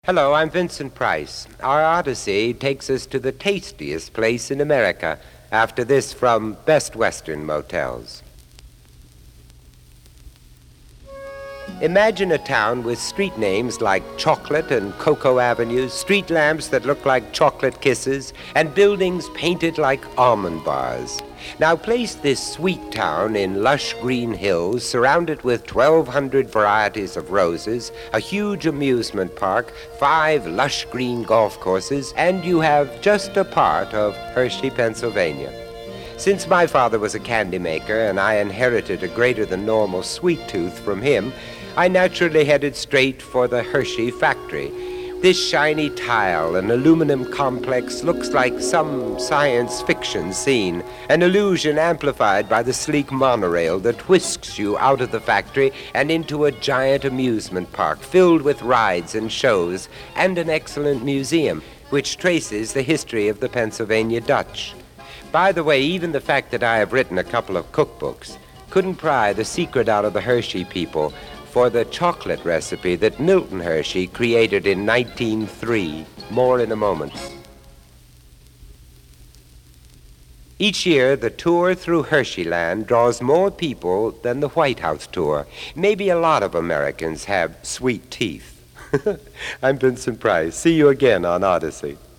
Hello, I'm Vincent Price. Our Odyssey takes us to the tastiest place in America. After this, from Best Western Motels. Imagine a town with street names like Chocolate and Cocoa Avenues, street lamps that look like chocolate kisses, and buildings painted like almond bars. Now place this sweet town in lush green hills, surrounded with 1,200 varieties of roses, a huge amusement park, 5 lush green golf courses, and you have just a part of Hershey, Pennsylvania. Since my father was a candy maker and I inherited a greater than normal sweet tooth from him, I naturally headed straight for the Hershey factory. This shiny tile and aluminum complex looks like some science fiction scene, an illusion amplified by the sleek monorail that whisks you out of the factory and into a giant amusement park filled with rides and shows, and an excellent museum which traces the history of the Pennsylvania Dutch. By the way, even the fact that I have written a couple of cookbooks couldn't pry the secret out of the Hershey people for the chocolate recipe that Milton Hershey created in 1903. More in a moment. Each year, the tour through Hersheyland draws more people than the White House tour. Maybe a lot of Americans have sweet teeth. I'm Vincent Price. See you again on Odyssey.